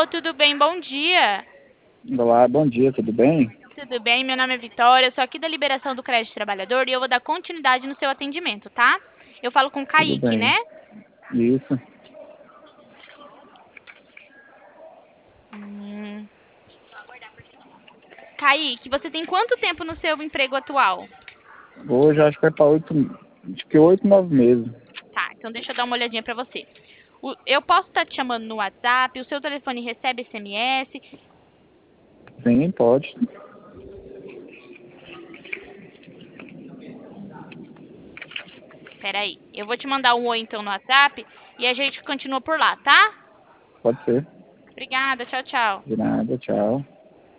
tudo bem? Bom dia. Olá, bom dia, tudo bem? Tudo bem? Meu nome é Vitória, eu sou aqui da Liberação do Crédito Trabalhador e eu vou dar continuidade no seu atendimento, tá? Eu falo com o Tudo Kaique, né? bem. Isso. Hum. Kaique, você tem quanto tempo no seu emprego atual? Hoje acho que vai para acho que 8, 9 meses. Tá, então deixa eu dar uma olhadinha pra você. Eu posso estar te chamando no WhatsApp, o seu telefone recebe SMS. Sim, pode. Peraí, eu vou te mandar um oi então no WhatsApp e a gente continua por lá, tá? Pode ser. Obrigada, tchau, tchau. De nada, tchau.